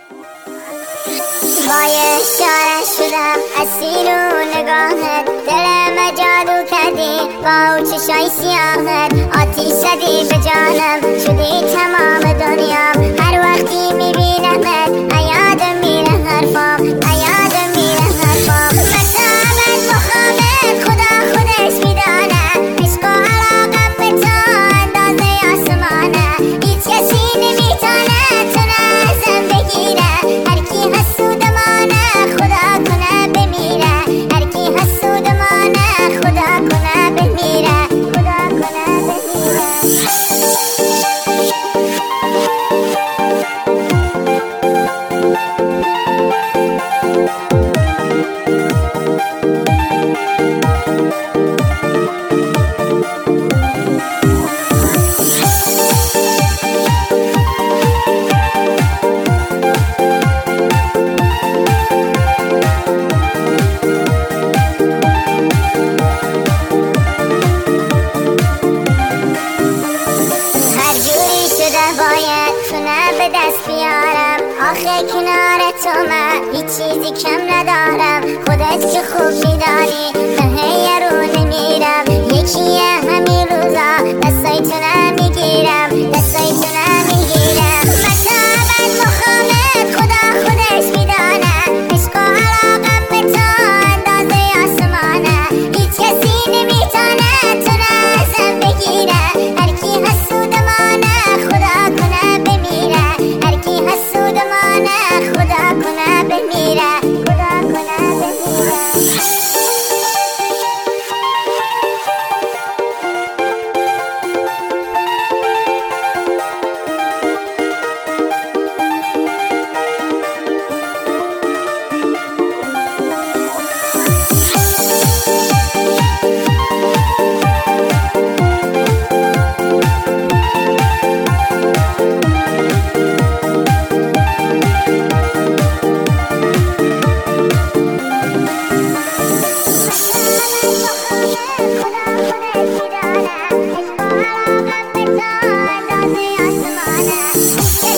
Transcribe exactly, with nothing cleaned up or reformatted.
با یه اشاره شدم اسیر و نگاهت، دلم جادو کردی با چشای سیاهت. آتیش زدی به جانم، شدی تمام دنیام. هر وقتی میبینمت یادم میره حرفام، یادم میره حرفام. مثلا مخامت خدا خودش میدانه، عشق و علاقم به تو اندازه آسمانه. هیچ کسی نمیتونه تونه ازم بگیره، هر کی حسودمانه خدا کنه بمیره. هر کی حسودمانه خدا کنه بمیره، خدا کنه بمیره. باید تونه به دست بیارم، آخه کنار تو من هیچ چیزی کم ندارم. خودت که خوب میدانی به یه رو نمیرم، یکیه همین روزا دستای تونه میگیرم، دستای تونه میگیرم. مثلا مخامت خدا خودش میدانه، عشق و علاقم به تو اندازه آسمانه. هیچ کسی نمیتونه تونه ازم بگیره، هر کی حسودمانه خدا کنه بمیره. هر کی حسودمانه خدا کنه بمیره، خدا کنه بمیره. Yeah.